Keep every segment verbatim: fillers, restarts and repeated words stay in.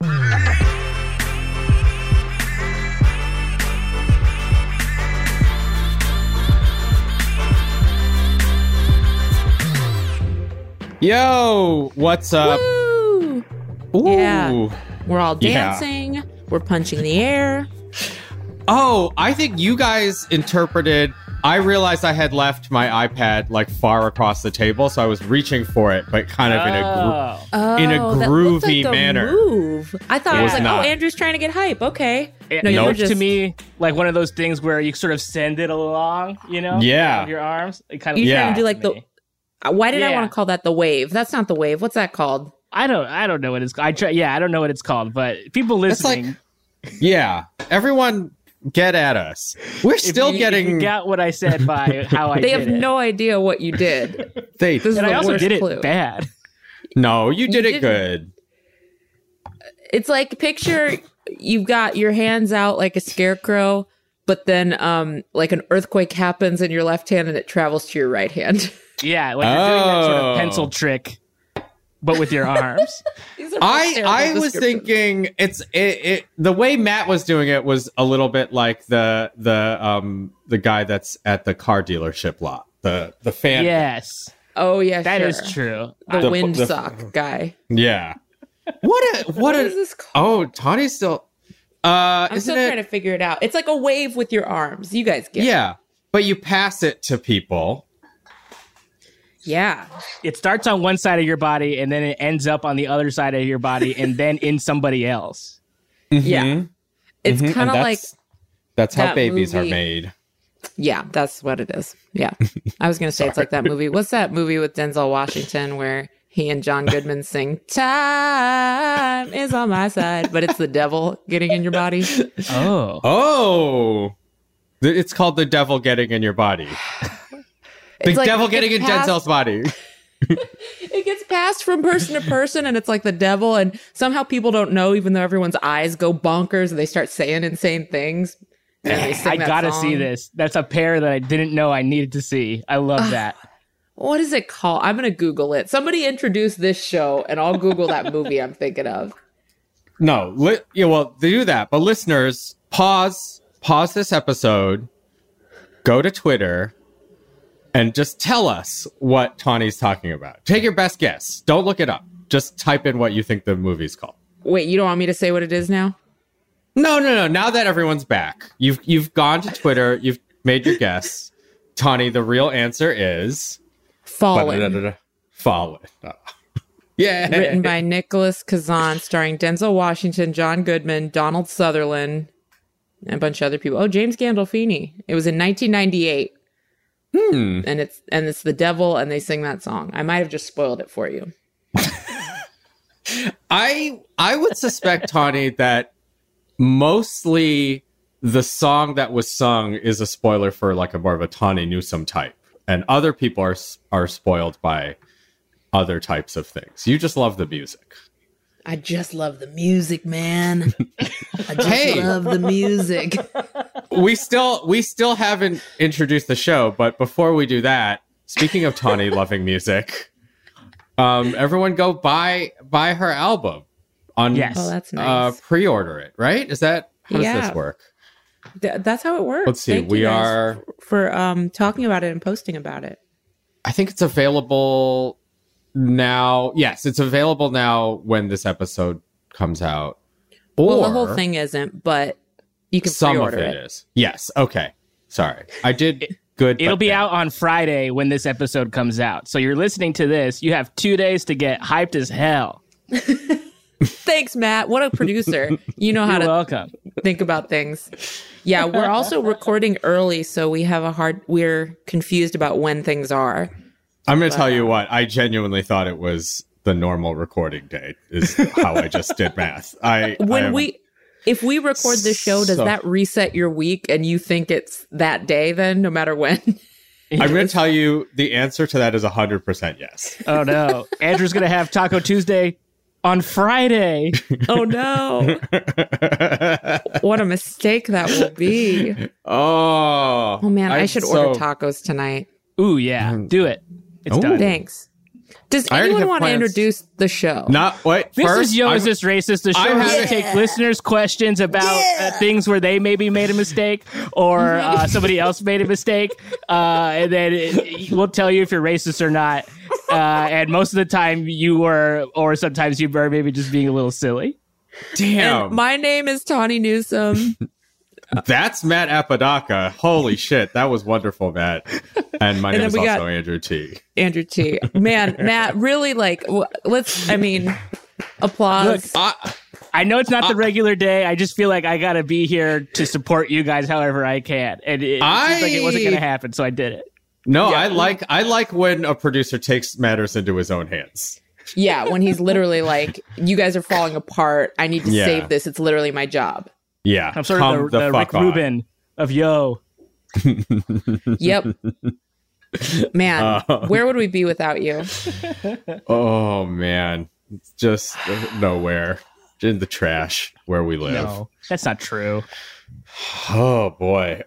Yo, what's up? Woo! Ooh. Yeah, we're all Yeah. dancing. We're punching the air. Oh, I think you guys interpreted. I realized I had left my iPad like far across the table, so I was reaching for it, but kind of in a gro- Oh, in a that looked groovy like a manner. Move. I thought It I was was like, not. oh, Andrew's trying to get hype. Okay. It, No, it you were looked just- to me like one of those things where you sort of send it along, you know? Yeah. With your arms. It kind of You're Yeah. trying to do like the. Why did I Yeah. want to call that the wave? That's not the wave. What's that called? I don't. I don't know what it's. I try. Yeah, I don't know what it's called. But people It's like- listening, Yeah, everyone get at us. We're if still you, getting. if you got what I said by how I They did have it. no idea what you did. they, This is and the I also worst did it clue. bad. no, you did You it didn't. good. It's like picture you've got your hands out like a scarecrow, but then um like an earthquake happens in your left hand and it travels to your right hand. Yeah, like you're doing that sort Oh. of pencil trick, but with your arms. These are I terrible I was descriptions. thinking it's it, it the way Matt was doing it was a little bit like the the um the guy that's at the car dealership lot, the the fan. Yes, Oh yeah, that sure. is true. The, The- wind the- sock guy. Yeah. What a what, What a is this called? oh Tawny's still uh I'm isn't still it trying to figure it out. It's like a wave with your arms. You guys get it. yeah, but you pass it to people. Yeah. It starts on one side of your body, and then it ends up on the other side of your body, and then in somebody else. Yeah. It's Mhm, kind of and like, that's, that's how that babies are movie- made. yeah, that's what it is. Yeah. I was going to say it's like that movie. What's that movie with Denzel Washington where he and John Goodman sing, "Time is on my side," but it's the devil getting in your body? Oh, Oh, Th- it's called the devil getting in your body. The It's like devil it getting in gets passed- Denzel's body. It gets passed from person to person, and it's like the devil. And somehow people don't know, even though everyone's eyes go bonkers and they start saying insane things. And they sing I that gotta song. see this. That's a pair that I didn't know I needed to see. I love that. What is it called? I'm going to Google it. Somebody introduce this show, and I'll Google that movie I'm thinking of. No, li- yeah, well, they do that. But listeners, pause, pause this episode, go to Twitter, and just tell us what Tawny's talking about. Take your best guess. Don't look it up. Just type in what you think the movie's called. Wait, you don't want me to say what it is now? No, no, no. Now that everyone's back, you've you've gone to Twitter, you've made your guess. Tawny, the real answer is Fallen. Fallen. Oh. Yeah. Written by Nicholas Kazan, starring Denzel Washington, John Goodman, Donald Sutherland, and a bunch of other people. Oh, James Gandolfini. It was in nineteen ninety-eight. Hmm. And it's and it's the devil, and they sing that song. I might have just spoiled it for you. I I would suspect, Tawny, that mostly the song that was sung is a spoiler for like a more of a Tawny Newsome type, and other people are are spoiled by other types of things. You just love the music. I just love the music, man. I just Hey. love the music. We still we still haven't introduced the show, but before we do that, speaking of Tawny loving music, um, everyone go buy buy her album on Yes. Oh, that's uh, nice. pre-order it, right? Is that how does Yeah. this work? Th- that's how it works. Let's see. Thank We you guys are for um talking about it and posting about it. I think it's available now. Yes, it's available now when this episode comes out. Or Well, the whole thing isn't, but you can some of pre-order it it. is. Yes. Okay. Sorry. I did good. It'll but be bad. out on Friday when this episode comes out. So you're listening to this. You have two days to get hyped as hell. Thanks, Matt. What a producer. You know how You're to welcome. think about things. Yeah, we're also recording early, so we have a hard we're confused about when things are. I'm going to tell you what. I genuinely thought it was the normal recording date. Is how I just did math. I I When am- we if we record the show, does so- that reset your week and you think it's that day then, no matter when? I'm going to tell you the answer to that is one hundred percent yes. Oh no. Andrew's going to have Taco Tuesday on Friday. Oh no. What a mistake that will be. Oh. Oh man, I, I'm should so- order tacos tonight. Ooh, yeah. Do it. It's Ooh. done. Thanks. Does I already anyone have want to plans. introduce the show? Not wait. This first, is Yo, I'm- Is This Racist? The show I where we haven't- take listeners' questions about uh, things where they maybe made a mistake or uh, somebody else made a mistake. Uh, and then it, we'll tell you if you're racist or not. Uh, and most of the time you were, or sometimes you were maybe just being a little silly. Damn. And my name is Tawny Newsome. That's Matt Apodaca. Holy shit, that was wonderful, Matt. And my And name then is we also got- Andrew T. Andrew T. Man, Matt, really like, w- let's, I mean, applause. I, I know it's not the regular day. I just feel like I got to be here to support you guys however I can. And it, it seems like it wasn't I- going to happen, so I did it. no, Yeah. I like I like when a producer takes matters into his own hands. Yeah, when he's literally like, you guys are falling apart. I need to Yeah. save this. It's literally my job. Yeah, I'm sort come of the, the, fuck Rick on. Rubin of Yo. Yep. Man, Uh. where would we be without you? Oh man, it's just nowhere in the trash where we live. No, that's not true. Oh boy.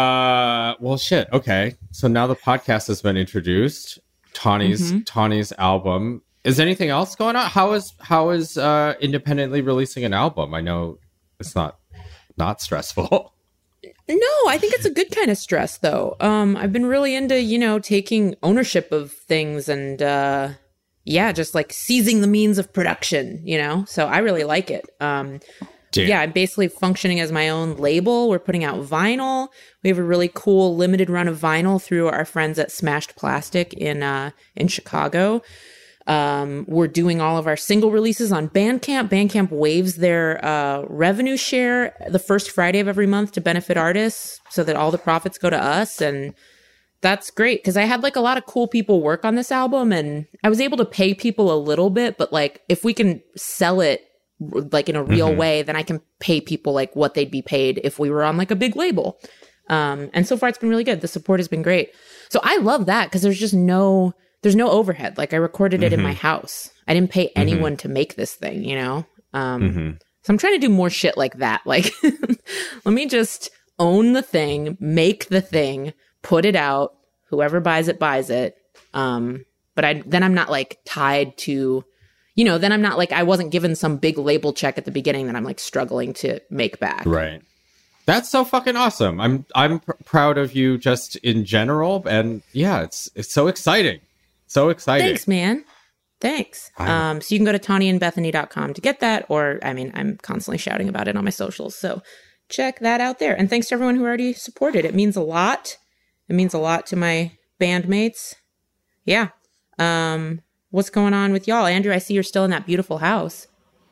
Uh well shit. Okay. So now the podcast has been introduced. Tawny's Mhm. Tawny's album. Is anything else going on? How is how is uh independently releasing an album? I know it's not not stressful. No, I think it's a good kind of stress though. Um, I've been really into, you know, taking ownership of things and uh yeah, just like seizing the means of production, you know? So I really like it. Um Damn. Yeah, I'm basically functioning as my own label. We're putting out vinyl. We have a really cool limited run of vinyl through our friends at Smashed Plastic in uh, in Chicago. Um, we're doing all of our single releases on Bandcamp. Bandcamp waives their uh, revenue share the first Friday of every month to benefit artists so that all the profits go to us. And that's great because I had like a lot of cool people work on this album and I was able to pay people a little bit. But like if we can sell it like in a real Mhm. way, then I can pay people like what they'd be paid if we were on like a big label. Um, and so far it's been really good. The support has been great. So I love that because there's just no, there's no overhead. Like I recorded it in my house. I didn't pay anyone to make this thing, you know? Um, Mhm. so I'm trying to do more shit like that. Like, let me just own the thing, make the thing, put it out. Whoever buys it, buys it. Um, but I, then I'm not like tied to, you know, then I'm not like, I wasn't given some big label check at the beginning that I'm like struggling to make back. Right. That's so fucking awesome. I'm I'm pr- proud of you just in general, and yeah, it's it's so exciting, so exciting. Thanks, man. Thanks. I- Um, so you can go to tawny and bethany dot com to get that, or I mean, I'm constantly shouting about it on my socials. So check that out there. And thanks to everyone who already supported. It means a lot. It means a lot to my bandmates. Yeah. Um, what's going on with y'all? Andrew, I see you're still in that beautiful house.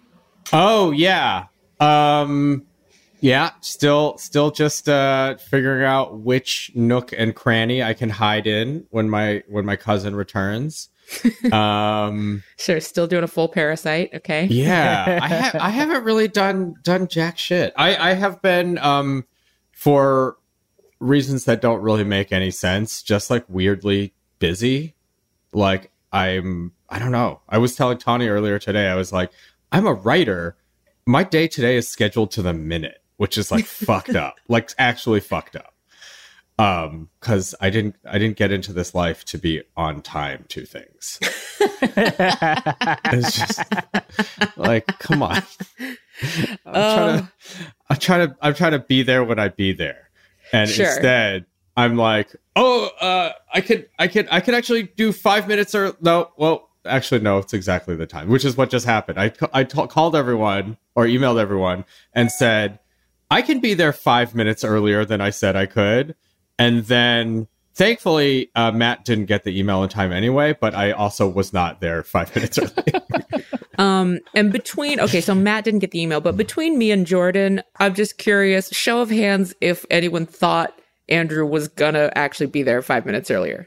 Oh yeah, um, yeah. Still, still just uh, figuring out which nook and cranny I can hide in when my when my cousin returns. Um, Sure, still doing a full Parasite. Okay. yeah, I have I haven't really done done jack shit. I I have been um for reasons that don't really make any sense, just like weirdly busy. Like I'm I don't know. I was telling Tawny earlier today, I was like, I'm a writer. My day today is scheduled to the minute, which is like fucked up. Like actually fucked up. Um, because I didn't I didn't get into this life to be on time to things. It's just like, come on. I'm trying to I'm trying to I'm trying to be there when I be there. And Sure. instead I'm like, oh, uh, I could, I could, I could actually do five minutes or no. Well, actually, no, it's exactly the time, which is what just happened. I, I t- called everyone or emailed everyone and said, I can be there five minutes earlier than I said I could. And then thankfully, uh, Matt didn't get the email in time anyway, but I also was not there five minutes early. Um, and between, okay, so Matt didn't get the email, but between me and Jordan, I'm just curious, show of hands if anyone thought Andrew was gonna actually be there five minutes earlier.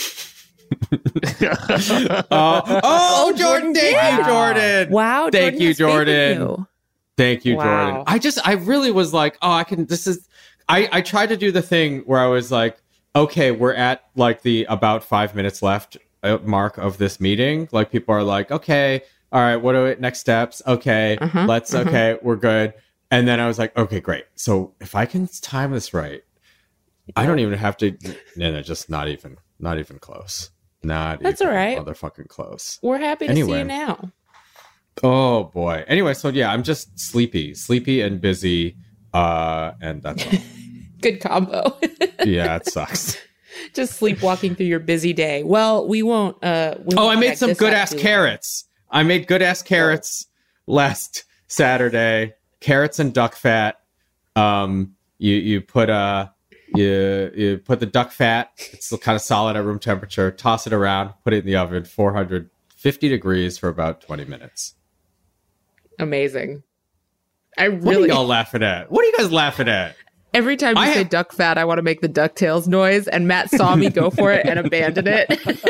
uh, oh, Jordan, thank did. you, Jordan. Wow. Thank Jordan you, has faith in Jordan. you. Thank you, Wow. Jordan. I just, I really was like, oh, I can, this is, I, I tried to do the thing where I was like, okay, we're at like the about five minutes left uh, mark of this meeting. Like people are like, okay, all right, what are it, next steps? Okay, Uh-huh, let's, uh-huh. okay, we're good. And then I was like, okay, great. So if I can time this right, I don't even have to, no, no, just not even, not even close. Not That's even all right. motherfucking close. We're happy to see Anyway. you now. Oh boy. Anyway, so yeah, I'm just sleepy, sleepy and busy, uh, and that's all. Good combo. Yeah, it sucks. Just sleepwalking through your busy day. Well, we won't. Uh, we Oh, won't I made drag some this good out ass too long. carrots. I made good ass carrots last Saturday. Carrots and duck fat. Um, you you put uh you you put the duck fat. It's kind of solid at room temperature. Toss it around. Put it in the oven, four hundred fifty degrees for about twenty minutes. Amazing. I What really. are y'all laughing at? What are you guys laughing at? Every time you I say have- duck fat, I want to make the DuckTales noise, and Matt saw me go for it and abandon it.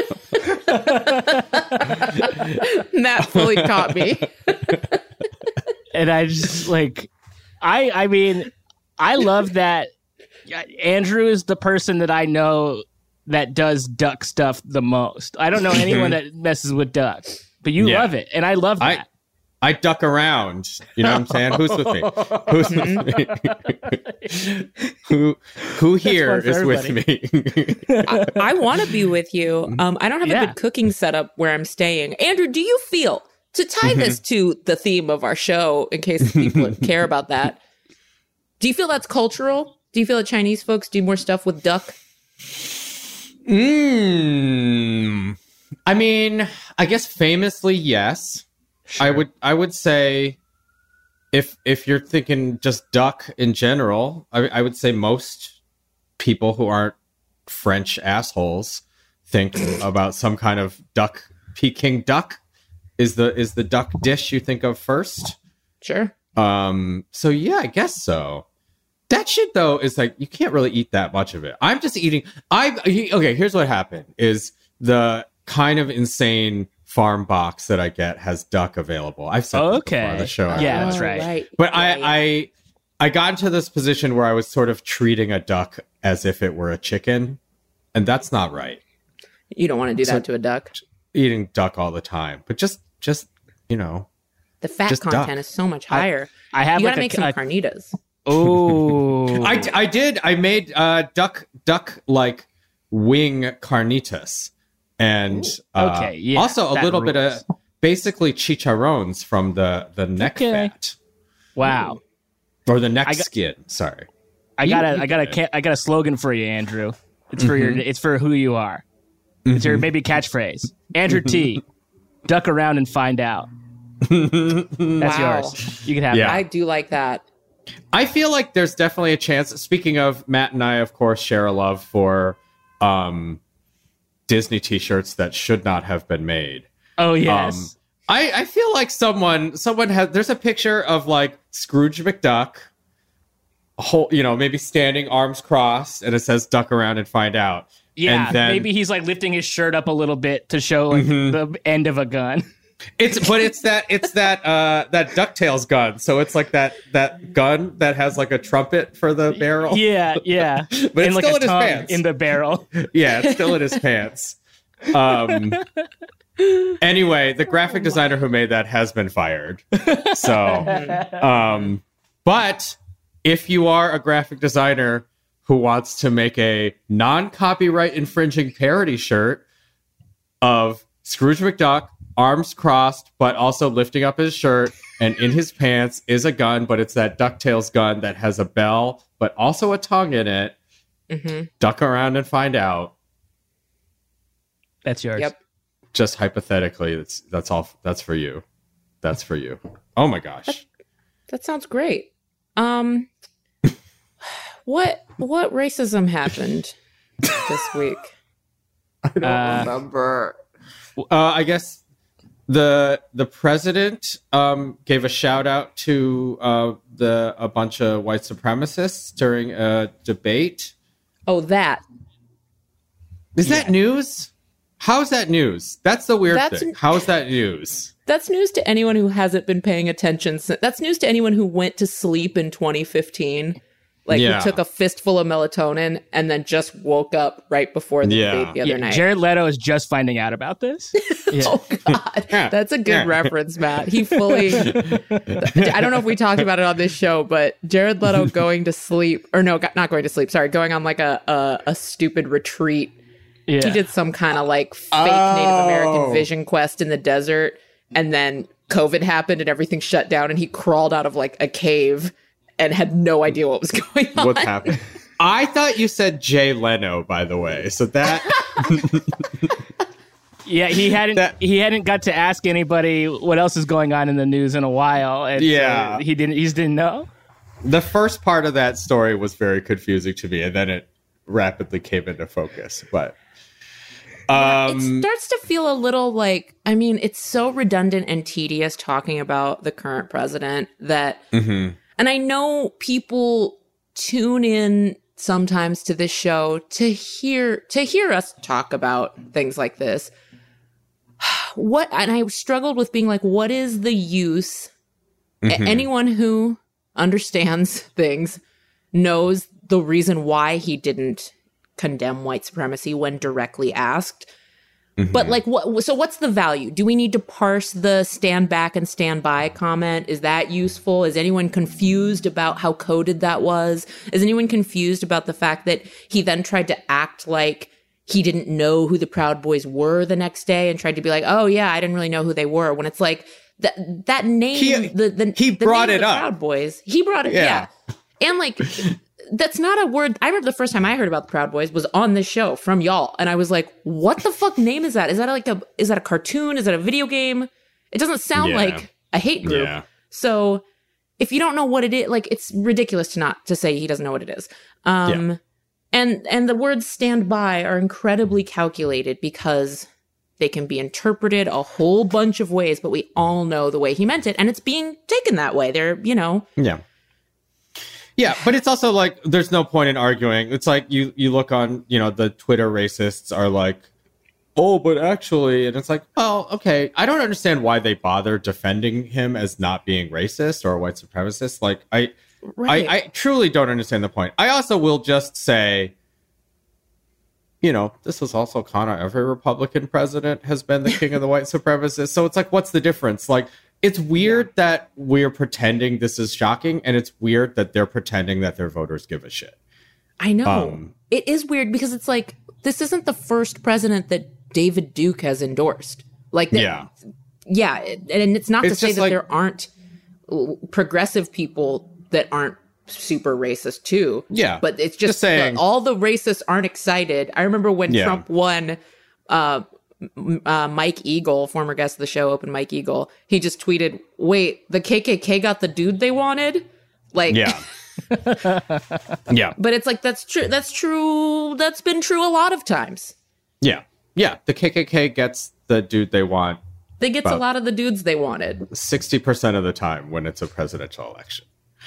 Matt fully caught me. And I just like, I I mean, I love that Andrew is the person that I know that does duck stuff the most. I don't know anyone that messes with duck, but you Yeah. love it, and I love I- that. I duck around. You know what I'm saying? Who's with me? Who's with me? who who here fun for is with me? I, I want to be with you. Um, I don't have Yeah. a good cooking setup where I'm staying. Andrew, do you feel, to tie this to the theme of our show, in case people care about that, do you feel that's cultural? Do you feel that Chinese folks do more stuff with duck? Mm, I mean, I guess famously, yes. I would I would say if if you're thinking just duck in general, I, I would say most people who aren't French assholes think about some kind of duck. Peking duck is the is the duck dish you think of first. Sure. Um. So yeah, I guess so. That shit though is like you can't really eat that much of it. I'm just eating. I okay. Here's what happened: is the kind of insane farm box that I get has duck available. I've said this Okay. before on the show. I Yeah, think. that's right. But right. I, I I got into this position where I was sort of treating a duck as if it were a chicken, and that's not right. You don't want to do that So- to a duck. Eating duck all the time, but just just you know, The fat just content duck. is so much higher. I have You like gotta make a, some a carnitas. oh, I, I did I made uh, duck duck like wing carnitas, and uh, Okay, yeah, also a that little bit of rules. basically chicharrones from the the neck Okay. fat wow. or the neck I got- skin. Sorry. I got You- a you I got a get ca- I got a slogan for you, Andrew. It's for your it's for who you are. It's your maybe catchphrase. Andrew T. Duck around and find out. That's Wow. yours. You can have Yeah. I do like that. I feel like there's definitely a chance. Speaking of, Matt and I, of course, share a love for um, Disney T-shirts that should not have been made. Oh yes. Um, I, I feel like someone someone has. There's a picture of like Scrooge McDuck, whole you know maybe standing arms crossed, and it says "Duck around and find out." yeah, and then, maybe he's like lifting his shirt up a little bit to show like the end of a gun. It's but it's that it's that uh that DuckTales gun. So it's like that that gun that has like a trumpet for the barrel. Yeah, yeah. But it's and like still a in his tongue pants. in the barrel. Yeah, it's still in his pants. Um anyway, the graphic designer who made that has been fired. So um but if you are a graphic designer who wants to make a non-copyright infringing parody shirt of Scrooge McDuck, arms crossed, but also lifting up his shirt, and in his pants is a gun, but it's that DuckTales gun that has a bell, but also a tongue in it. Mm-hmm. Duck around and find out. That's yours. Yep. Just hypothetically, that's that's all. That's for you. That's for you. Oh my gosh. That sounds great. Um, what what racism happened this week? I don't Uh, remember. Uh, I guess the the president um, gave a shout out to uh, the a bunch of white supremacists during a debate. Oh, that. Is that news? How's that news? That's the weird That's- thing. How is that news? That's news to anyone who hasn't been paying attention. si- That's news to anyone who went to sleep in twenty fifteen. Like, Yeah. who took a fistful of melatonin and then just woke up right before the Yeah. debate the other Yeah, night. Jared Leto is just finding out about this. Yeah. Oh God, Yeah. that's a good Yeah. reference, Matt. He fully. I don't know if we talked about it on this show, but Jared Leto going to sleep, or no, not going to sleep. Sorry, going on like a a, a stupid retreat Yeah. He did some kind of like fake Oh. Native American vision quest in the desert, and then COVID happened and everything shut down, and he crawled out of like a cave and had no idea what was going on. What's happening? I thought you said Jay Leno, by the way. So that Yeah, he hadn't That- he hadn't got to ask anybody what else is going on in the news in a while. And Yeah. so he didn't he just didn't know. the first part of that story was very confusing to me, and then it rapidly came into focus. But um, It starts to feel a little like, I mean, it's so redundant and tedious talking about the current president that, mhm. and I know people tune in sometimes to this show to hear, to hear us talk about things like this. What, and I struggled with being like, what is the use? A- Mhm. anyone who understands things knows the reason why he didn't condemn white supremacy when directly asked. But like, what? So what's the value? Do we need to parse the stand back and stand by comment? Is that useful? Is anyone confused about how coded that was? Is anyone confused about the fact that he then tried to act like he didn't know who the Proud Boys were the next day and tried to be like, oh yeah, I didn't really know who they were, when it's like that that name, He- the, the he the brought name it of the up. Proud Boys. He brought it, Yeah. yeah. And like, that's not a word. I remember the first time I heard about the Proud Boys was on this show from y'all, and I was like, "What the fuck name is that? Is that like a is that a cartoon? Is that a video game? It doesn't sound Yeah. like a hate group." Yeah. So if you don't know what it is, like, it's ridiculous to not to say he doesn't know what it is. Um, Yeah. and and the words "stand by" are incredibly calculated because they can be interpreted a whole bunch of ways, but we all know the way he meant it, and it's being taken that way. They're, you know, Yeah. Yeah, but it's also like there's no point in arguing. It's like you you look on, you know, the Twitter racists are like, "Oh, but actually," and it's like, "Oh, okay. I don't understand why they bother defending him as not being racist or a white supremacist." Like I right. I, I truly don't understand the point. I also will just say, you know, this is also kind of every Republican president has been the king of the white supremacists. So it's like, what's the difference? Like, it's weird that we're pretending this is shocking, and it's weird that they're pretending that their voters give a shit. I know. Um, it is weird because it's like, this isn't the first president that David Duke has endorsed. Like, that, Yeah. yeah. it- And it's not It's to say just that like- there aren't uh, progressive people that aren't super racist too. Yeah. But it's just, Just saying. that all the racists aren't excited. I remember when Yeah. Trump won, uh, m- uh, Mike Eagle, former guest of the show, Open Mike Eagle, he just tweeted, wait, the K K K got the dude they wanted? Like, Yeah. yeah. but it's like, that's true. That's true. That's been true a lot of times. Yeah. Yeah. The K K K gets the dude they want They get a But- lot of the dudes they wanted. sixty percent of the time when it's a presidential election.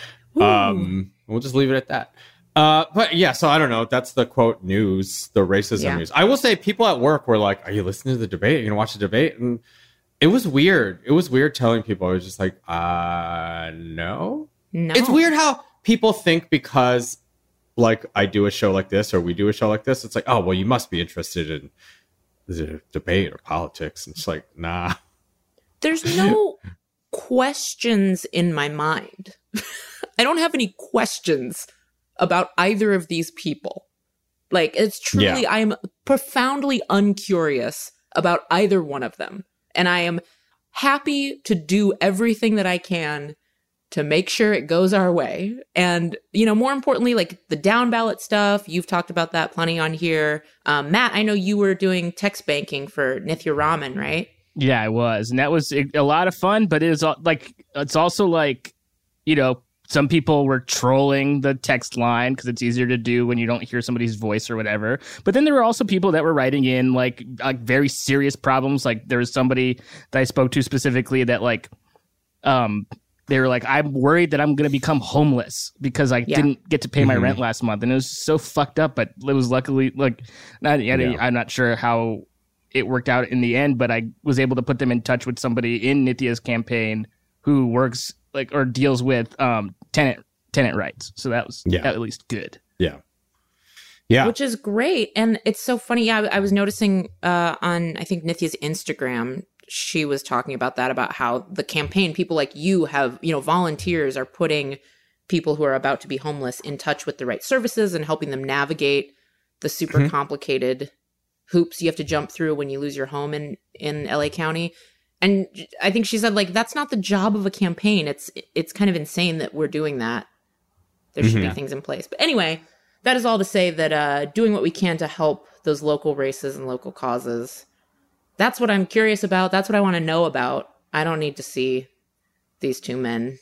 Um, we'll just leave it at that. Uh, but yeah, so I don't know. That's the quote news, the racism Yeah. news. I will say people at work were like, "Are you listening to the debate? Are you gonna watch the debate?" And it was weird. It was weird telling people. I was just like, uh, no. No. It's weird how people think because like I do a show like this or we do a show like this, it's like, oh, well, you must be interested in the debate or politics. And it's like, nah. There's no questions in my mind. I don't have any questions about either of these people. Like, it's truly, Yeah. I am profoundly uncurious about either one of them. And I am happy to do everything that I can to make sure it goes our way. And, you know, more importantly, like the down ballot stuff, you've talked about that plenty on here. Um, Matt, I know you were doing text banking for Nithya Raman, right? Yeah, I was, and that was a, a lot of fun. But it is al- like it's also like, you know, some people were trolling the text line because it's easier to do when you don't hear somebody's voice or whatever. But then there were also people that were writing in like like very serious problems. Like there was somebody that I spoke to specifically that like, um, they were like, I'm worried that I'm going to become homeless because I Yeah. didn't get to pay my Mhm. rent last month, and it was so fucked up. But it was luckily like, not, Yeah. I'm not sure how it worked out in the end, but I was able to put them in touch with somebody in Nithya's campaign who works like or deals with um, tenant tenant rights. So that was Yeah. at least good. Yeah. Yeah. Which is great. And it's so funny. Yeah, I, I was noticing uh, on, I think, Nithya's Instagram, she was talking about that, about how the campaign, people like you have, you know, volunteers are putting people who are about to be homeless in touch with the right services and helping them navigate the super Mhm. complicated hoops you have to jump through when you lose your home in, in L A County. And I think she said, like, that's not the job of a campaign. It's it's kind of insane that we're doing that. There should Mhm. be things in place. But anyway, that is all to say that uh, doing what we can to help those local races and local causes, that's what I'm curious about. That's what I want to know about. I don't need to see these two men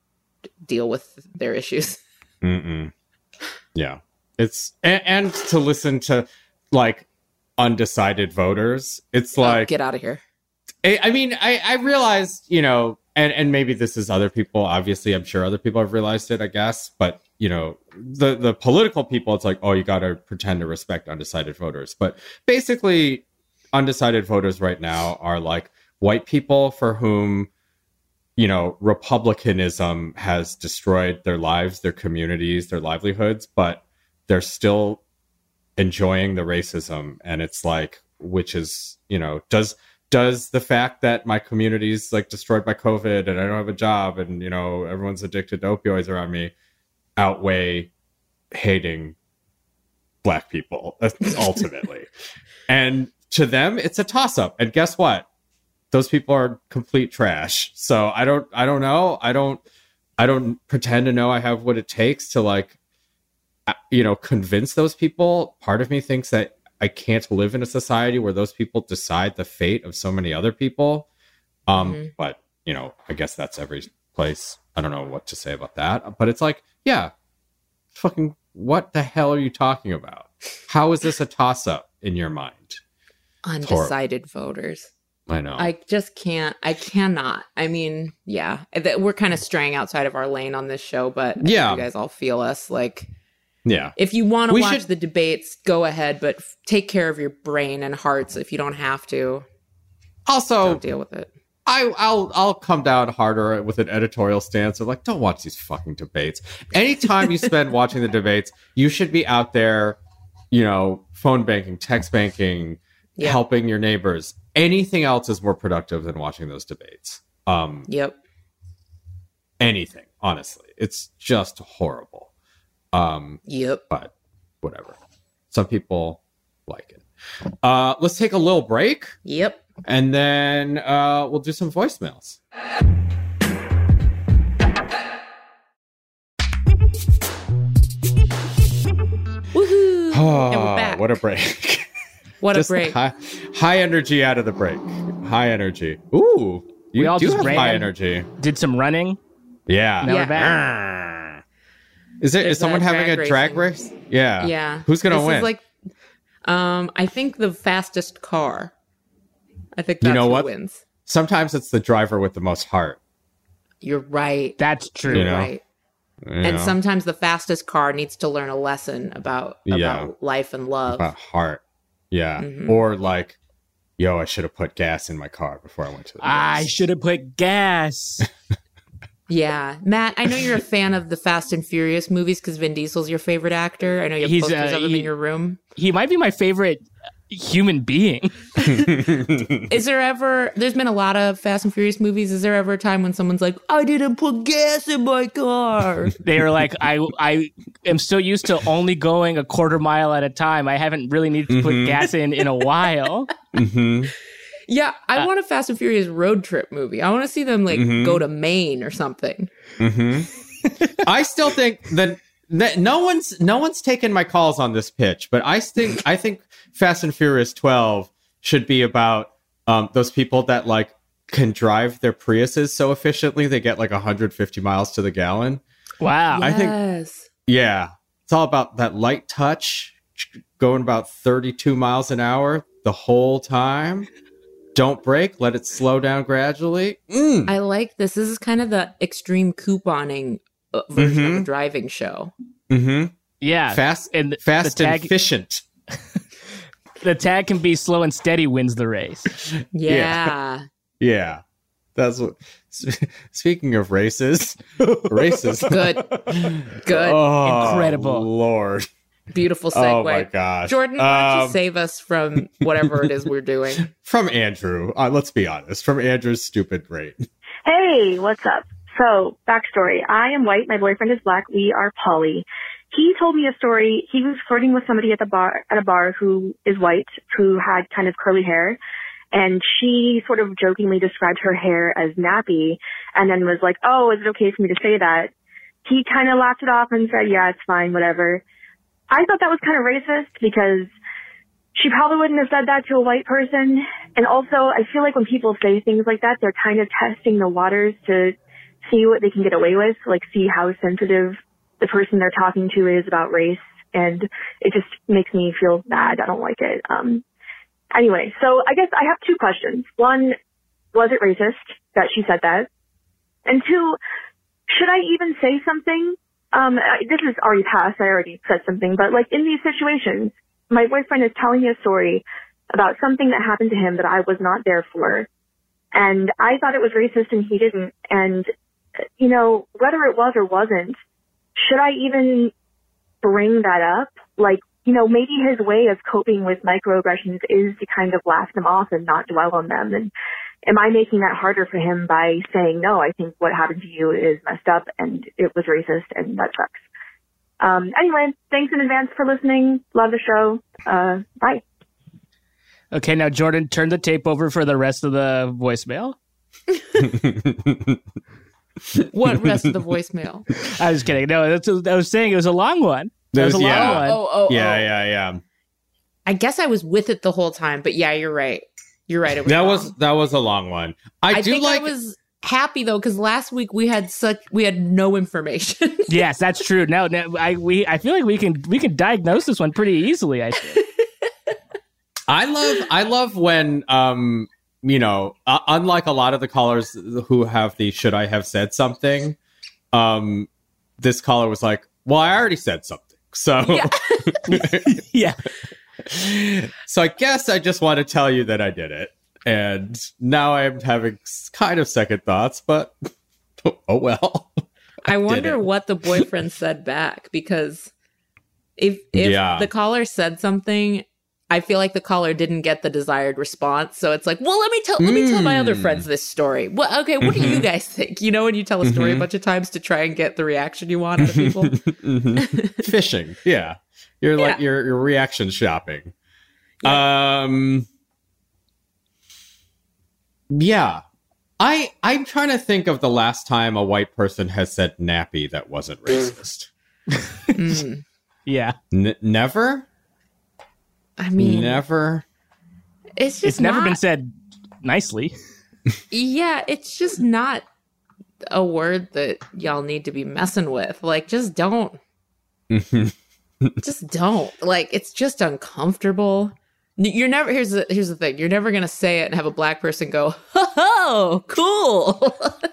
d- deal with their issues. Mm-mm. Yeah. It's, and, and to listen to like undecided voters. It's Oh, like, get out of here. I, I mean, I, I realized, you know, and, and maybe this is other people. Obviously, I'm sure other people have realized it, I guess. But, you know, the, the political people, it's like, oh, you got to pretend to respect undecided voters. But basically, undecided voters right now are like white people for whom, you know, republicanism has destroyed their lives, their communities, their livelihoods, but they're still enjoying the racism. And it's like, which is, you know, does does the fact that my community's like destroyed by COVID and I don't have a job and, you know, everyone's addicted to opioids around me outweigh hating black people ultimately? And to them, it's a toss-up. And guess what? Those people are complete trash. So I don't, I don't know. I don't, I don't pretend to know I have what it takes to like, you know, convince those people. Part of me thinks that I can't live in a society where those people decide the fate of so many other people. Um, Mhm. But, you know, I guess that's every place. I don't know what to say about that. But it's like, yeah, fucking, what the hell are you talking about? How is this a toss-up in your mind? Undecided voters. I know. I just can't. I cannot. I mean, yeah, th- we're kind of straying outside of our lane on this show, but I think Yeah. you guys all feel us. Like, yeah. if you want to We watch should- the debates, go ahead, but f- take care of your brain and hearts if you don't have to. Also, Don't deal with it. I, I'll I'll come down harder with an editorial stance of like, don't watch these fucking debates. Anytime you spend watching the debates, you should be out there, you know, phone banking, text banking, Yeah. helping your neighbors. Anything else is more productive than watching those debates. Um, Yep. anything, honestly, it's just horrible. Um, Yep. but whatever. Some people like it. Uh, let's take a little break. Yep. And then uh, we'll do some voicemails. Woohoo! Oh, And we're back. what a break. What a Just break. High, high energy out of the break. High energy. Ooh. You We all do just have ran. high energy. Did some running. Yeah. Now Yeah. we're back. Is it There's is someone that having drag a drag racing. race? Yeah. Yeah. Who's gonna this win? Is like, um, I think the fastest car. I think You that's know who what? wins. Sometimes it's the driver with the most heart. You're right. That's true. You know? Right. You And know, sometimes the fastest car needs to learn a lesson about about Yeah. life and love. about heart. Yeah. Mhm. Or like, yo, I should have put gas in my car before I went to the I race. should have put gas. Yeah, Matt, I know you're a fan of the Fast and Furious movies because Vin Diesel's your favorite actor. I know you have He's, posters uh, of him he- in your room. He might be my favorite human being. Is there ever? There's been a lot of Fast and Furious movies. Is there ever a time when someone's like, "I didn't put gas in my car"? They were like, I I am so used to only going a quarter mile at a time. I haven't really needed to put Mhm. gas in in a while. hmm Yeah, I Uh, want a Fast and Furious road trip movie. I want to see them like Mhm. go to Maine or something. hmm I still think that, that no one's no one's taken my calls on this pitch, but I think I think Fast and Furious twelve should be about um, those people that like can drive their Priuses so efficiently they get like one hundred fifty miles to the gallon. Wow. I think- Yes. Yeah, it's all about that light touch, going about thirty-two miles an hour the whole time. Don't brake, let it slow down gradually. Mm. I like this. This is kind of the extreme couponing uh, version of a Mhm. driving show. hmm Yeah. Fast, and the- fast the and tag- efficient. The tag can be slow and steady wins the race. Yeah. Yeah, that's what. Speaking of races, races. Good. Good. Oh, Incredible. Lord. Beautiful segue. Oh my gosh, Jordan, why don't Um, you save us from whatever it is we're doing? From Andrew. Uh, let's be honest. From Andrew's stupid rate. Hey, what's up? So, backstory. I am white. My boyfriend is black. We are poly. he told me a story. He was flirting with somebody at the bar, at a bar who is white, who had kind of curly hair. And she sort of jokingly described her hair as nappy and then was like, oh, is it okay for me to say that? He kind of laughed it off and said, yeah, it's fine, whatever. I thought that was kind of racist because she probably wouldn't have said that to a white person. And also, I feel like when people say things like that, they're kind of testing the waters to see what they can get away with, like see how sensitive the person they're talking to is about race. And it just makes me feel bad. I don't like it. Um, anyway, so I guess I have two questions. One, was it racist that she said that? And two, should I even say something? Um, I, this is already past. I already said something. But like in these situations, my boyfriend is telling me a story about something that happened to him that I was not there for. And I thought it was racist and he didn't. And, you know, whether it was or wasn't, should I even bring that up? Like, you know, maybe his way of coping with microaggressions is to kind of laugh them off and not dwell on them. And am I making that harder for him by saying, no, I think what happened to you is messed up and it was racist and that sucks. Um, anyway, thanks in advance for listening. Love the show. Uh, bye. Okay, now Jordan, turn the tape over for the rest of the voicemail. What rest of the voicemail? I was kidding. No, that's, I was saying it was a long one. That was a long yeah. one. Oh, oh, yeah, oh. yeah, yeah. I guess I was with it the whole time, but yeah, you're right. You're right. It was that long. was that was a long one. I, I do think like. I was happy though because last week we had such we had no information. Yes, that's true. Now, now I we I feel like we can we can diagnose this one pretty easily. I think. I love I love when um you know uh, unlike a lot of the callers who have the should I have said something, um this caller was like, well, I already said something, so Yeah. So I guess I just want to tell you that I did it, and now I'm having kind of second thoughts, but oh well. I wonder it. what the boyfriend said back because if if Yeah. the caller said something, I feel like the caller didn't get the desired response. So it's like, well, let me tell let me tell my other friends this story. Well, okay, what do you guys think? You know, when you tell a story a bunch of times to try and get the reaction you want out of people. Mm-hmm. Fishing, yeah. You're like Yeah. you're you're reaction shopping. Um Yeah. I I'm trying to think of the last time a white person has said nappy that wasn't racist. Mm. Yeah. N- never? I mean, Never. it's just It's never not- been said nicely. Yeah, it's just not a word that y'all need to be messing with. Like, just don't. Just don't. Like, it's just uncomfortable. You're never. Here's the here's the thing. You're never gonna say it and have a black person go, "Oh, cool!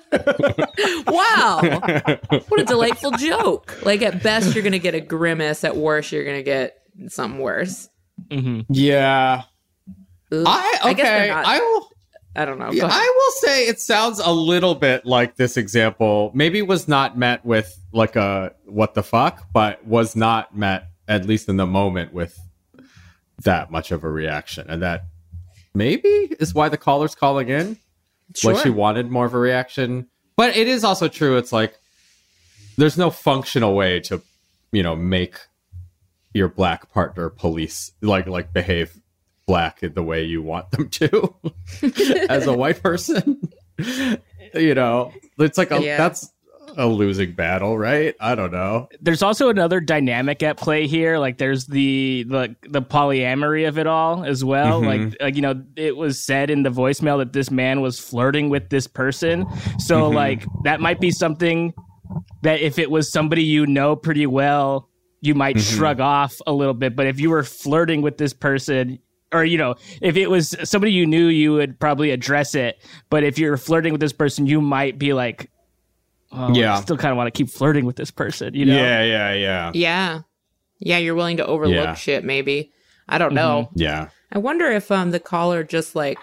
Wow, what a delightful joke!" Like, at best, you're gonna get a grimace. At worst, you're gonna get something worse. Mm-hmm. Yeah. Ugh. I okay. I guess they're not- I will I don't know. Go Yeah, ahead. I will say it sounds a little bit like this example. Maybe was not met with like a what the fuck, but was not met, at least in the moment, with that much of a reaction. And that maybe is why the caller's calling in. Sure. Like she wanted more of a reaction. But it is also true. It's like there's no functional way to, you know, make your black partner police like like behave black in the way you want them to as a white person. You know, it's like a Yeah. that's a losing battle, right? I don't know. There's also another dynamic at play here. Like there's the the, the polyamory of it all as well. Mhm. Like like you know, it was said in the voicemail that this man was flirting with this person. So Mhm. like that might be something that if it was somebody you know pretty well, you might Mhm. shrug off a little bit. But if you were flirting with this person, or, you know, if it was somebody you knew, you would probably address it. But if you're flirting with this person, you might be like, oh, Yeah. I still kind of want to keep flirting with this person, you know? Yeah, yeah, yeah. Yeah. Yeah, you're willing to overlook Yeah. shit, maybe. I don't know. Yeah. I wonder if um the caller just like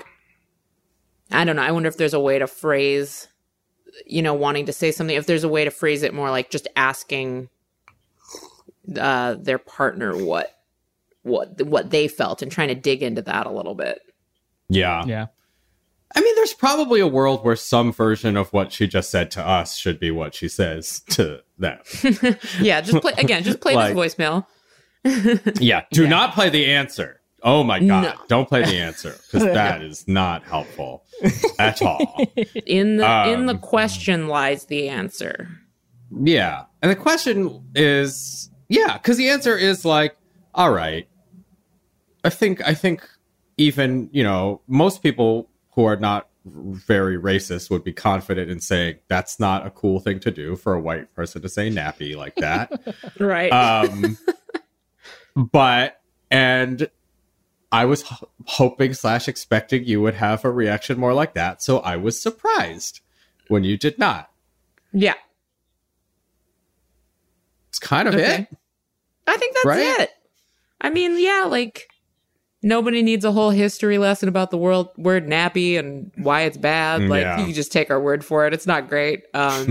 I don't know, I wonder if there's a way to phrase, you know, wanting to say something, if there's a way to phrase it more like just asking uh their partner what what what they felt and trying to dig into that a little bit. Yeah. Yeah. I mean, there's probably a world where some version of what she just said to us should be what she says to them. Yeah, just play again. Just play Like- this voicemail. Yeah, do Yeah. not play the answer. Oh my God, No. don't play the answer because that is not helpful at all. In the in the Um, question lies the answer. Yeah. And the question is, yeah, because the answer is like, all right. I think, I think even, you know, most people who are not very racist would be confident in saying that's not a cool thing to do for a white person to say nappy like that. Right. Um, but, and I was h- hoping slash expecting you would have a reaction more like that. So I was surprised when you did not. yeah. It's kind of Okay. it. I think that's Right? it. I mean, yeah, like nobody needs a whole history lesson about the world word nappy and why it's bad. Like Yeah. you can just take our word for it. It's not great. Um,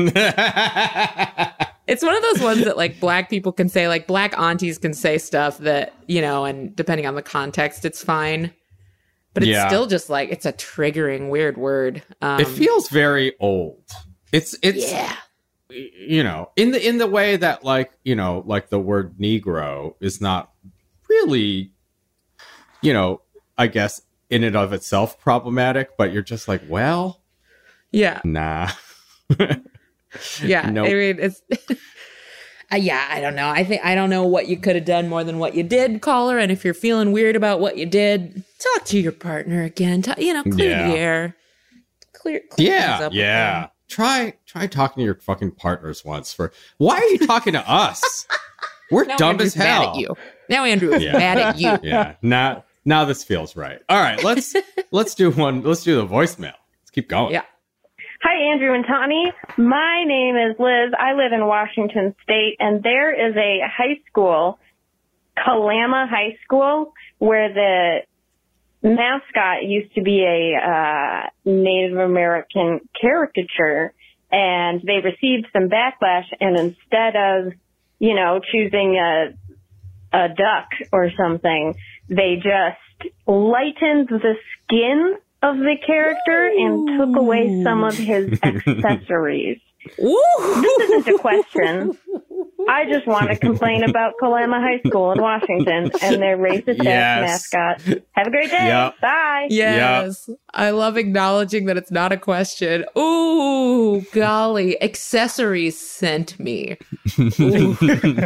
it's one of those ones that like black people can say, like black aunties can say stuff that, you know, and depending on the context, it's fine. But it's Yeah. still just like it's a triggering weird word. Um, It feels very old. It's it's yeah. you know, in the in the way that like, you know, like the word Negro is not really, you know, I guess in and of itself problematic, but you're just like, well, Yeah. nah. Yeah. Nope. I mean, it's. Uh, yeah, I don't know. I think I don't know what you could have done more than what you did, caller. And if you're feeling weird about what you did, talk to your partner again. Ta- you know, clear Yeah. the air. Clear. clear things Yeah, up with yeah. them. Try try talking to your fucking partners once for why are you talking to us? We're Now dumb Andrew's as hell. mad at you. Now Andrew is Yeah. mad at you. Yeah. Now now this feels right. All right, let's let's do one let's do the voicemail. Let's keep going. Yeah. Hi, Andrew and Tawny. My name is Liz. I live in Washington State, and there is a high school, Kalama High School, where the mascot used to be a uh, Native American caricature, and they received some backlash, and instead of, you know, choosing a, a duck or something, they just lightened the skin of the character and took away some of his accessories. Ooh. This isn't a question. I just want to complain about Kalama High School in Washington and their racist Yes. ass mascot. Have a great day. Yep. Bye. Yes. I love acknowledging that it's not a question. Ooh, golly. Accessories sent me. Ooh.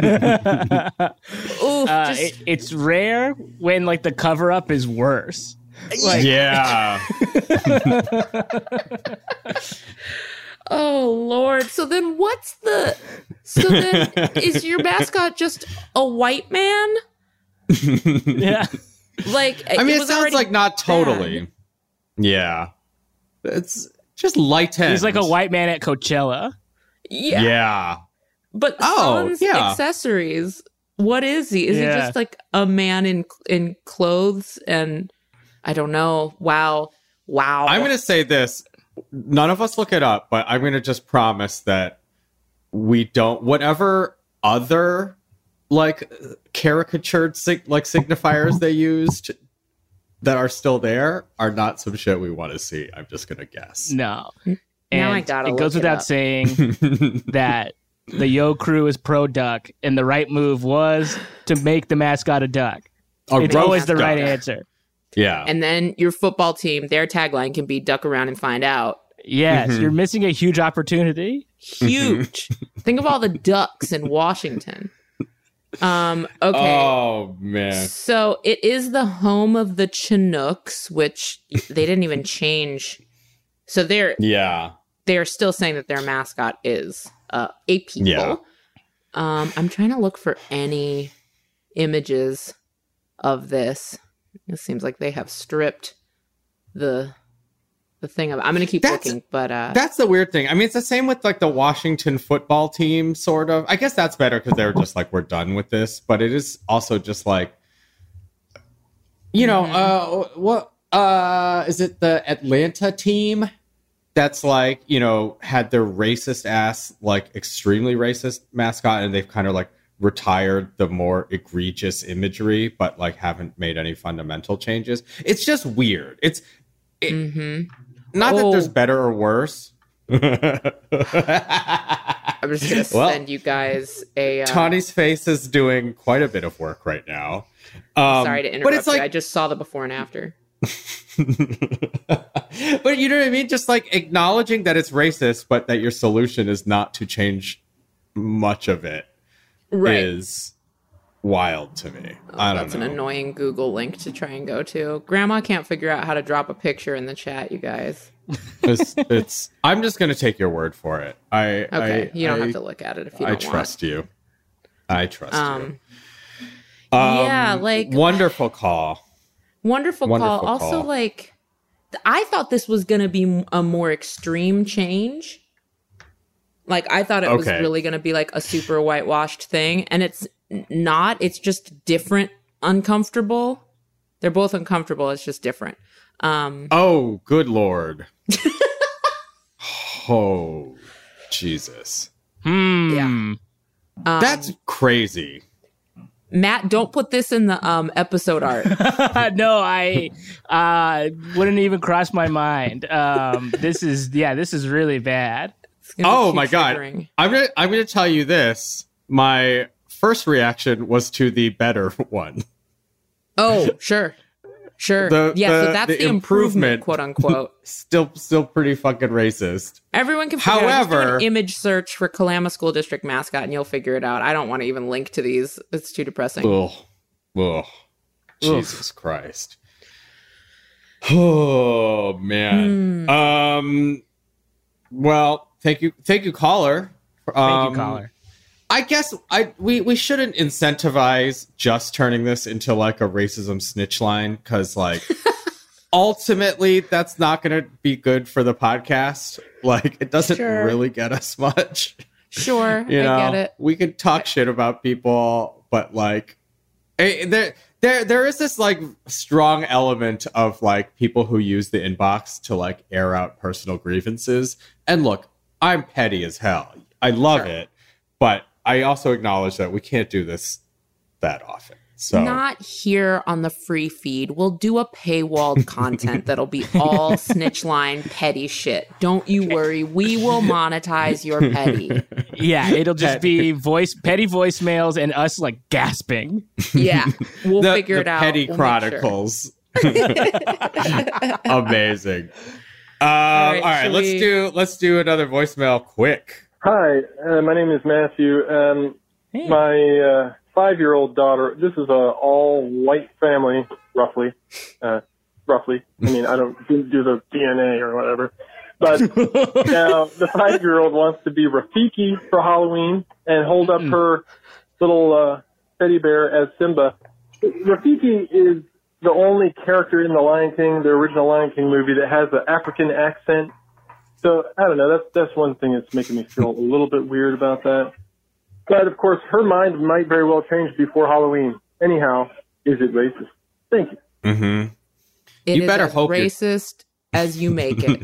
Ooh, Uh, just, it, it's rare when like the cover up is worse. Like, Yeah. oh, Lord. So then what's the. So then is your mascot just a white man? yeah. Like, I mean, it, was sounds already like not totally. bad. Yeah. It's just light ten. He's like a white man at Coachella. Yeah. Yeah. But Oh, Hans yeah. accessories, what is he? Is Yeah. he just like a man in in clothes and I don't know. Wow. Wow. I'm going to say this. None of us look it up, but I'm going to just promise that we don't, whatever other like caricatured sig- like signifiers they used that are still there are not some shit we want to see. I'm just going to guess. No. Now And I gotta it goes look it without up. saying that the Yo crew is pro duck, and the right move was to make the mascot a duck. A It's roast always the duck. right answer. Yeah. And then your football team, their tagline can be duck around and find out. Yes, Mhm. you're missing a huge opportunity. Huge. Think of all the ducks in Washington. Um, okay. Oh, man. So it is the home of the Chinooks, which they didn't even change. So they're Yeah. they're still saying that their mascot is uh, a people. Yeah. Um, I'm trying to look for any images of this. It seems like they have stripped the the thing of. I'm going to keep That's- looking, but uh, That's the weird thing. I mean, it's the same with like the Washington football team, sort of. I guess that's better because they're just like, we're done with this. But it is also just like, you know, Mhm. uh, what uh, is it? The Atlanta team that's like, you know, had their racist ass, like extremely racist mascot, and they've kind of like retired the more egregious imagery, but like haven't made any fundamental changes. It's just weird. It's it, Mm-hmm. not Oh. that there's better or worse. I'm just gonna Well, send you guys a. Uh, Tawny's face is doing quite a bit of work right now. Um, sorry to interrupt but it's you. like, I just saw the before and after. but you know what I mean? Just like acknowledging that it's racist, but that your solution is not to change much of it Right. is wild to me. Oh, I don't that's know. an annoying Google link to try and go to. Grandma can't figure out how to drop a picture in the chat, you guys. It's, it's. I'm just going to take your word for it. I. Okay, I, you don't I, have to look at it if you I don't trust you. I trust want. you. Um, yeah, like wonderful call. wonderful, wonderful call. Also, call. like th- I thought this was going to be a more extreme change. Like I thought it was Okay. really going to be like a super whitewashed thing, and it's n- not. It's just different, uncomfortable. They're both uncomfortable. It's just different. Um, Oh, good Lord. Oh, Jesus. Hmm. Yeah. um, That's crazy. Matt, don't put this in the um, episode art. No, I uh, wouldn't even cross my mind. Um, this is yeah, this is really bad. It's gonna be Oh too my God. triggering. I'm gonna I'm gonna tell you this. My first reaction was to the better one. Oh, sure. Sure. The- yeah, the- so that's the the, improvement, improvement. quote unquote. Still still pretty fucking racist. Everyone can figure it out. Just do However- an image search for Kalama School District mascot and you'll figure it out. I don't want to even link to these. It's too depressing. Ugh. Ugh. Jesus Christ. Oh man. Hmm. Um well, thank you thank you, caller. Thank Um, you, caller. I guess I we, we shouldn't incentivize just turning this into like a racism snitch line because like ultimately that's not going to be good for the podcast. Like it doesn't Sure. really get us much. Sure, You know, I get it. we could talk shit about people, but like eh, there there there is this like strong element of like people who use the inbox to like air out personal grievances. And look, I'm petty as hell. I love Sure. it, but I also acknowledge that we can't do this that often. So Not here on the free feed. We'll do a paywalled content that'll be all snitch line petty shit. Don't you worry. We will monetize your petty. Yeah, it'll just be voice petty voicemails and us like gasping. Yeah, we'll the, figure the it out. Petty We'll make sure. Chronicles. Amazing. Um, all right, right, should let's we- do let's do another voicemail quick. Hi, uh, my name is Matthew. Um, Hey. my uh, five-year-old daughter. This is a all-white family, roughly. Uh, roughly. I mean, I don't didn't do the D N A or whatever. But now the five-year-old wants to be Rafiki for Halloween and hold up her little uh, teddy bear as Simba. Rafiki is the only character in the Lion King, the original Lion King movie, that has an African accent. So I don't know. That's that's one thing that's making me feel a little bit weird about that. But of course, her mind might very well change before Halloween. Anyhow, is it racist? Thank you. Mm-hmm. It You is better as hope you're- racist as you make it.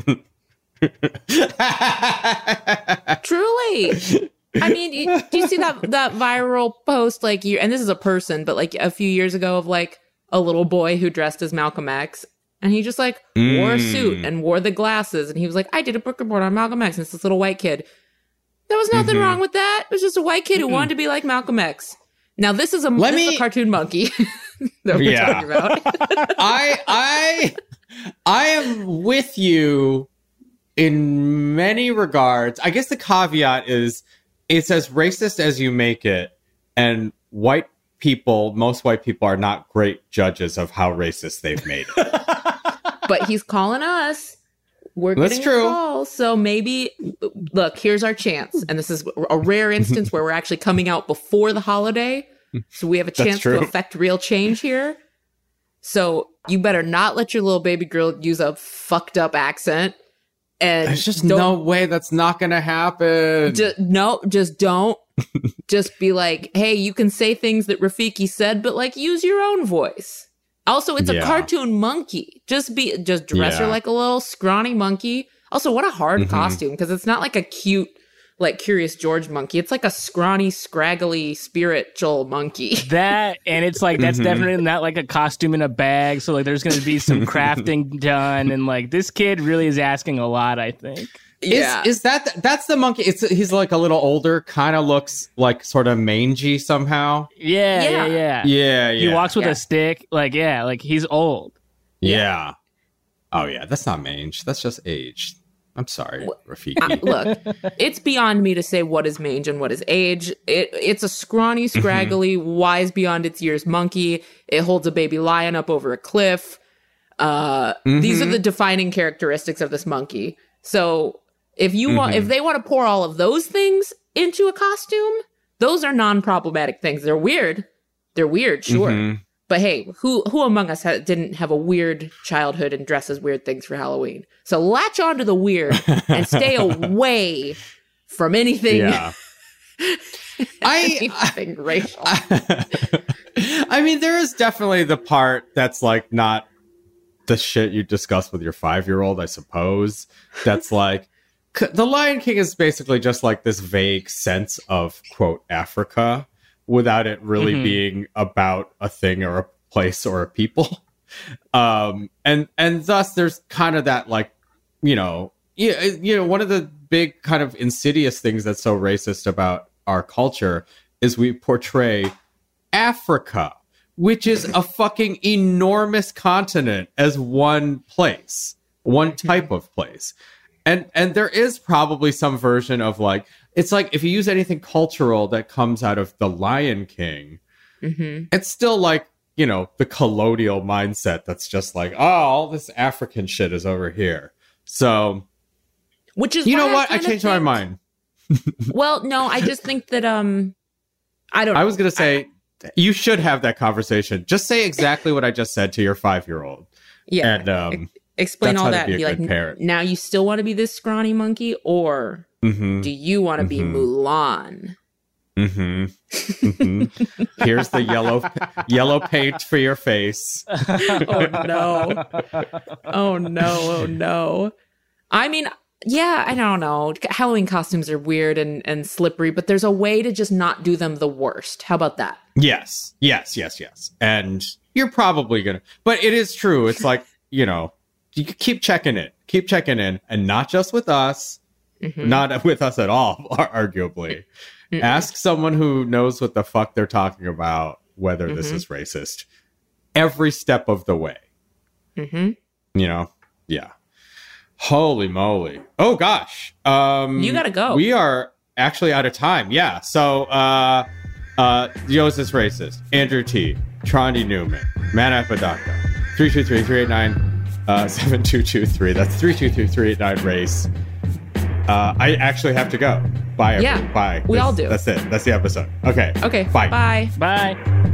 Truly. I mean, you, do you see that that viral post like you? And this is a person, but like a few years ago of like a little boy who dressed as Malcolm X, and he just like wore a suit Mm. and wore the glasses, and he was like, "I did a book report on Malcolm X." And it's this little white kid. There was nothing Mhm. wrong with that. It was just a white kid who wanted to be like Malcolm X. Now this is a, Let this is me- a cartoon monkey that we're Yeah. talking about. I I I am with you in many regards. I guess the caveat is it's as racist as you make it, and white people, most white people are not great judges of how racist they've made it. But he's calling us. We're That's getting true. a call, so maybe look. Here's our chance, and this is a rare instance where we're actually coming out before the holiday, so we have a That's chance true. to affect real change here. So you better not let your little baby girl use a fucked up accent. And There's just don't- no way that's not going to happen. Ju- no, just don't. Just be like, hey, you can say things that Rafiki said, but like use your own voice. Also, it's Yeah. a cartoon monkey. Just be, just dress her Yeah. like a little scrawny monkey. Also, what a hard Mhm. costume, because it's not like a cute like Curious George monkey. It's like a scrawny, scraggly, spiritual monkey. That, and it's like, that's Mhm. definitely not like a costume in a bag. So like there's going to be some crafting done. And like this kid really is asking a lot, I think. Yeah. Is, is that that's the monkey? It's he's like a little older, kind of looks like sort of mangy somehow. Yeah, yeah, Yeah. yeah. Yeah, yeah. He walks with Yeah. a stick. Like, yeah, like he's old. Yeah. Oh yeah, that's not mange. That's just age. I'm sorry, Rafiki. Uh, look, it's beyond me to say what is mange and what is age. It, it's a scrawny, scraggly, wise beyond its years monkey. It holds a baby lion up over a cliff. Uh, These are the defining characteristics of this monkey. So if you want, if they want to pour all of those things into a costume, those are non-problematic things. They're weird. They're weird, sure. Mhm. But hey, who who among us ha- didn't have a weird childhood and dress as weird things for Halloween? So latch onto the weird and stay away from anything, Yeah. I anything racial. I mean, there is definitely the part that's like not the shit you discuss with your five-year-old, I suppose. That's like c- the Lion King is basically just like this vague sense of quote Africa without it really Mhm. being about a thing or a place or a people. Um, and and thus there's kind of that like, you know, you, you know, one of the big kind of insidious things that's so racist about our culture is we portray Africa, which is a fucking enormous continent, as one place, one type of place. And and there is probably some version of like, it's like if you use anything cultural that comes out of the Lion King, hmm it's still like, you know, the colonial mindset that's just like, oh, all this African shit is over here. So, Which is you why know what? I kinda changed my think- mind. Well, no, I just think that um, I don't. I know. was going to say, you should have that conversation. Just say exactly what I just said to your five-year-old. yeah. And um, Explain that's all how to that be and a be good like, parent. now you still want to be this scrawny monkey, or mhm, do you want to be Mhm. Mulan? mhm, mhm. Here's the yellow yellow paint for your face. Oh no! Oh no! Oh no! I mean, yeah, I don't know. Halloween costumes are weird and and slippery, but there's a way to just not do them the worst. How about that? Yes, yes, yes, yes. And you're probably going to, but it is true. It's like, you know, you keep checking it, keep checking in, and not just with us, Mhm. not with us at all, arguably. Mm-mm. Ask someone who knows what the fuck they're talking about, whether this Mhm. is racist. Every step of the way, Mhm. you know? Yeah. Holy moly. Oh, gosh. Um, You gotta go. We are actually out of time. Yeah. So, uh, uh, Yo's is racist. Andrew T. Trondi Newman. Man Apodaca. three two three, three eight nine, seven two two three. That's three two three, three eight nine race. Uh, I actually have to go. Bye. Yeah, everyone. Bye. we This- all do. That's it. That's the episode. Okay. Okay. Bye. Bye. Bye.